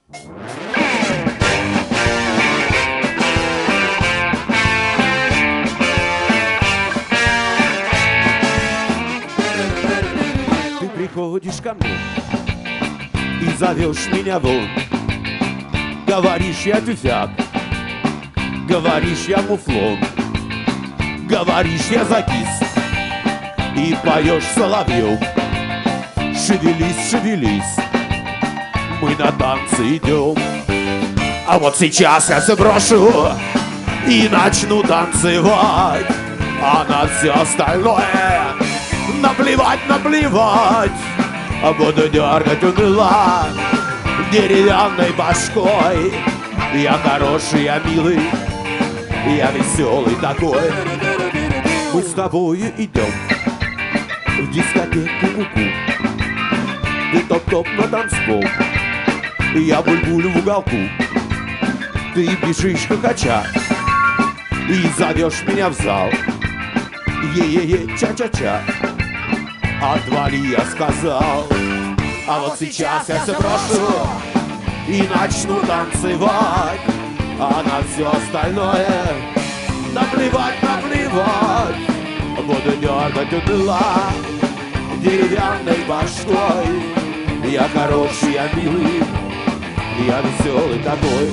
Ты приходишь ко мне и зовешь меня вон. Говоришь, я тюфяк, говоришь, я муфлон, говоришь, я закис, и поешь соловьев. Шевелись, шевелись, мы на танцы идем. А вот сейчас я все брошу и начну танцевать, а на все остальное наплевать, наплевать. А буду дергать уныло деревянной башкой. Я хороший, я милый, я веселый такой. Мы с тобой идем в дискотеку ку-ку. Ты топ-топ на танцпол, я буль-буль в уголку. Ты бежишь хохоча и зовешь меня в зал. Е-е-е, ча-ча-ча, отвали, я сказал. А вот сейчас я все брошу и начну танцевать, а на все остальное наплевать, наплевать. Буду дергать удыла деревянной башкой. Я хороший, я милый, я веселый такой.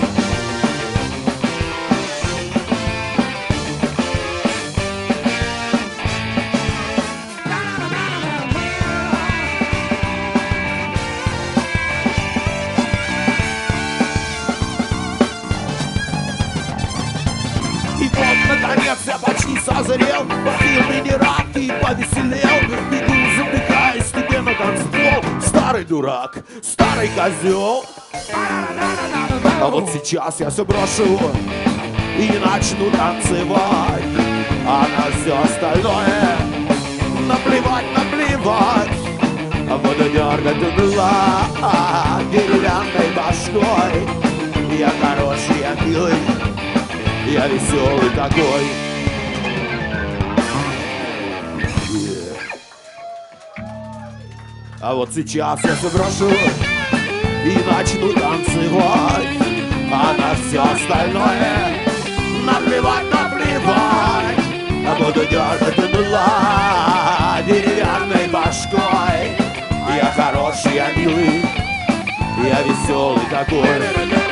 И вот, наконец, я почти созрел, попил минералки и повеселел. Бегу, задыхаясь тебе на танцпол. Старый дурак, старый козел. А вот сейчас я все брошу и начну танцевать, а на все остальное наплевать, наплевать. А буду дергать удыла деревянной башкой. Я хороший, я милый, я веселый такой. А вот сейчас я все брошу и начну танцевать, а на все остальное наплевать, наплевать. А буду дергать удыла деревянной башкой. Я хороший, я милый, я веселый такой.